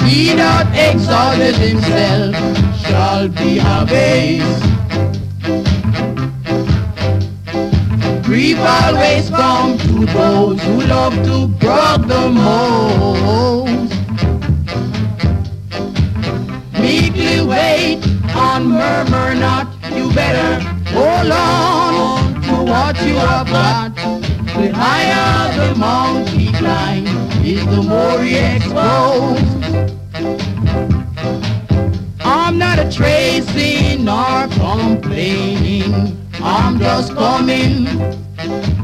He that exalteth himself shall be abased. Grief always comes to those who love to brag the most. Meekly wait and murmur not. You better hold on to what you have got. The higher the monkey climbs, is the more he exposed. I'm not a tracing nor complaining. I'm just coming